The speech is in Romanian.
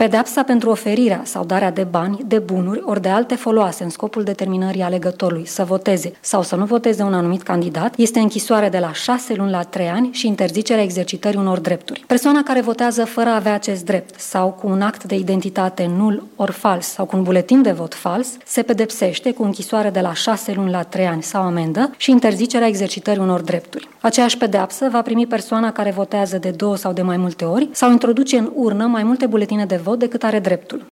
Pedeapsa pentru oferirea sau darea de bani, de bunuri ori de alte foloase în scopul determinării alegătorului să voteze sau să nu voteze un anumit candidat este închisoare de la 6 luni la 3 ani și interzicerea exercitării unor drepturi. Persoana care votează fără a avea acest drept sau cu un act de identitate nul ori fals sau cu un buletin de vot fals se pedepsește cu închisoare de la 6 luni la 3 ani sau amendă și interzicerea exercitării unor drepturi. Aceeași pedeapsă va primi persoana care votează de 2 sau de mai multe ori sau introduce în urnă mai multe buletine de vot decât are dreptul.